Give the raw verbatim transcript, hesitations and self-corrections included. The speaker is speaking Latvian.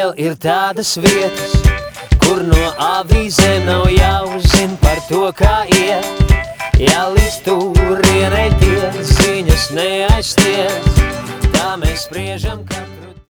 vēl ir tādas vietas, kur no avīzēm nav jāuzzin par to, kā iet. Ja līdz turienei tie ziņas neaizties, tā mēs spriežam katru